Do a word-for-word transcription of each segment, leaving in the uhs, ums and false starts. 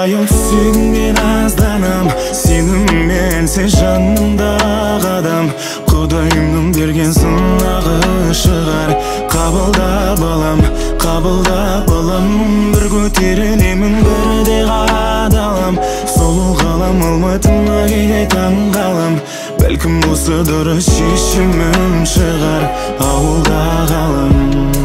аял сүйгенмен азданам, сеніммен сен жанымдағы адам. Құдайымның берген сынағы шығар, қабылда балам, қабылда балам. Бір көтерілемін, бірде қадалам, сұлу қалам алматыма кейде таң қалам. Бәлкім осы дұрыс шешімім шығар, ауылда қалам.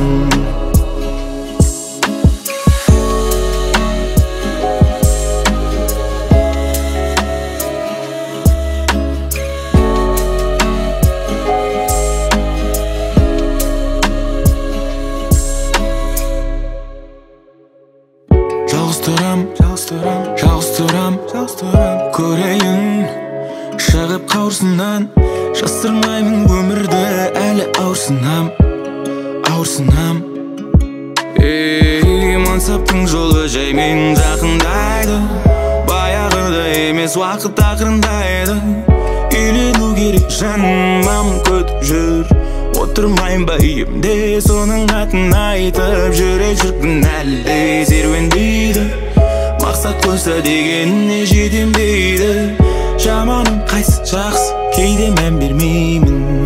Жалғыз тұрам, жалғыз тұрам, жалғыз тұрам, жалғыз тұрам. Көрейін шығып қауырсыннан, жасырмаймын өмірді, әлі ауырсынам, ауырсынам. Ей, мансаптың жолы жаймен жақындайды, баяғыдай емес уақыт ақырындайды. Үйлену керек жаным күтіп жүр, отырмайын ба үйімде соның атын айтып. Жүрек шіркін әлі де серуендейді, мақсат қойса дегеніне жетем дейді. Жаманым қайсы жақсы, кейде мән бермеймін.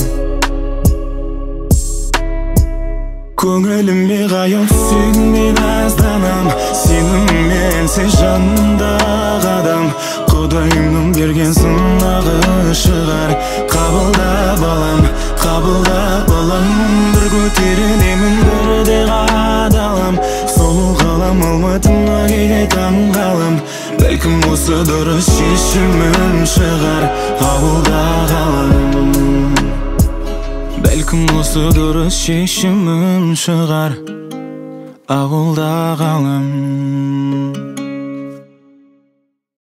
Көңіліме қаяу сүйгенмен азданам, сеніммен сен жанымдағы адам. Құдайымның берген сынағы шығар, қабылда балам, қабылда балам. Бір көтерілемін, бірде қадалам, сұлу қалам алматыма кейде таң қалам. Бәлкім осы дұрыс шешімім шығар, ауылда қалам. Бәлкім осы дұрыс шешімім шығар, ауылда қалам.